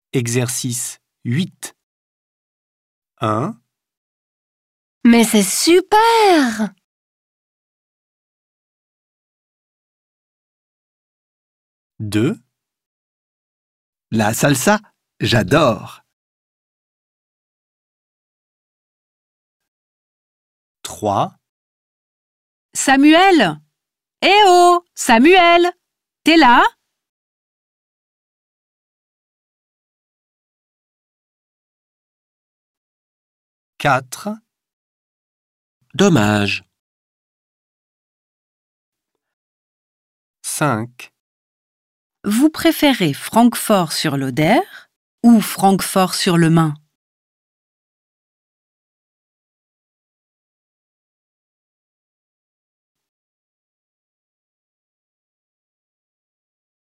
Exercice 8. 1, Mais c'est super! 2, La salsa, j'adore. 3, Samuel! Eh oh, Samuel! T'es là? 4, Dommage. 5, Vous préférez Francfort-sur-l'Oder ou Francfort-sur-le-Main?